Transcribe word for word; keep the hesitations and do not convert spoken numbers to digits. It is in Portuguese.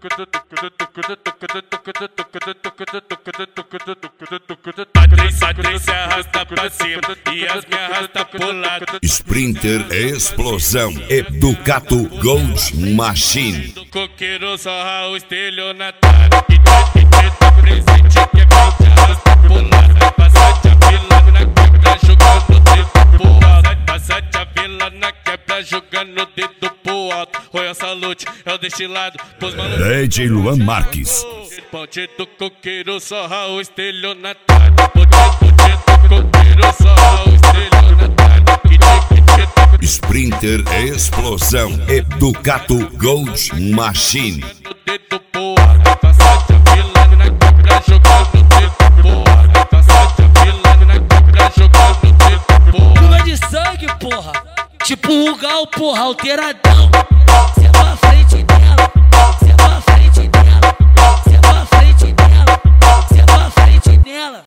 Patrícia arrasta pra cima e as me arrasta pro lado. Sprinter é explosão, é Ducato Gold Machine. Do coqueiro sorra o estelionatário que tá presente, que é que arrasta pro lado. Passate a vila na quebra jogando dedo pro alto. Passate a vila na quebra jogando dedo pro alto. Royal Salute é o destilado pros malucos. D J Luan Marques. Ponte do coqueiro sorra o estelionatário. Ponte do coqueiro sorra o estelionatário. Sprinter é explosão, é Ducato Gold Machine. Dedo pro alto, passate a vila na quebra jogando dedo pro alto. Passate a vila na quebra jogando dedo pro alto. Fuga de sangue, porra. Tipo o Gal, porra, alteradão.